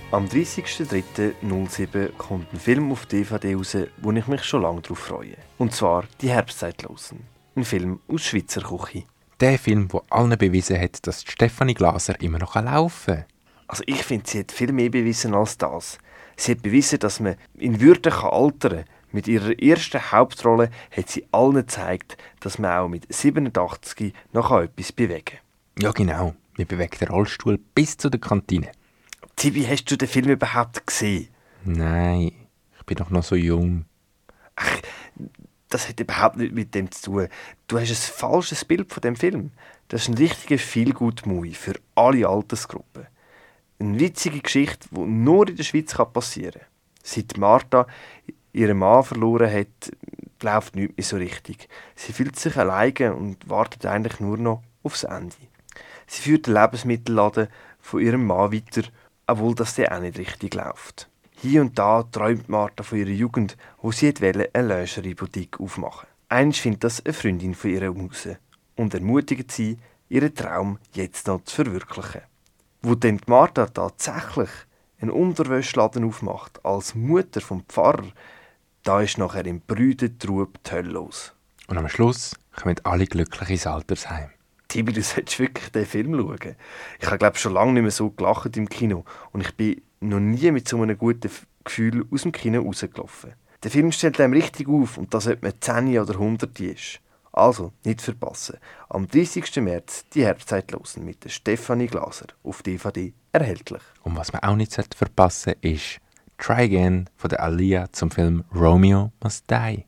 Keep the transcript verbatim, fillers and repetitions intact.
Am dreißigsten dritten null-sieben kommt ein Film auf D V D raus, wo ich mich schon lange darauf freue. Und zwar «Die Herbstzeitlosen». Ein Film aus Schweizer Küche. Der Film, der allen bewiesen hat, dass Stefanie Glaser immer noch laufen kann. Also ich finde, sie hat viel mehr bewiesen als das. Sie hat bewiesen, dass man in Würde kann altern kann. Mit ihrer ersten Hauptrolle hat sie allen gezeigt, dass man auch mit siebenundachtzig noch etwas bewegen kann. Ja genau, wir bewegen den Rollstuhl bis zu der Kantine. Tibi, hast du den Film überhaupt gesehen? Nein, ich bin doch noch so jung. Ach, das hat überhaupt nichts mit dem zu tun. Du hast ein falsches Bild von dem Film. Das ist ein richtiger Feel-Good-Movie für alle Altersgruppen. Eine witzige Geschichte, die nur in der Schweiz passieren kann. Seit Martha ihren Mann verloren hat, läuft nichts mehr so richtig. Sie fühlt sich alleine und wartet eigentlich nur noch aufs Ende. Sie führt den Lebensmittelladen von ihrem Mann weiter, obwohl das der auch nicht richtig läuft. Hier und da träumt Martha von ihrer Jugend, wo sie wollte eine Lingerie-Boutique aufmachen. Einst findet das eine Freundin von ihr raus und ermutigt sie, ihren Traum jetzt noch zu verwirklichen. Wo dann die Martha tatsächlich einen Unterwäschladen aufmacht, als Mutter vom Pfarrer, da ist nachher im Brüdertrub die Hölle los. Und am Schluss kommen alle glücklich ins Altersheim. Tibi, du solltest wirklich den Film schauen. Ich habe, glaube schon lange nicht mehr so gelacht im Kino und ich bin noch nie mit so einem guten Gefühl aus dem Kino rausgelaufen. Der Film stellt einem richtig auf und das, ob man zehn oder hundert ist. Also, nicht verpassen. Am dreißigsten März «Die Herbstzeitlosen» mit der Stefanie Glaser auf D V D erhältlich. Und was man auch nicht verpassen sollte, ist «Try Again» von der Alia zum Film «Romeo Must Die».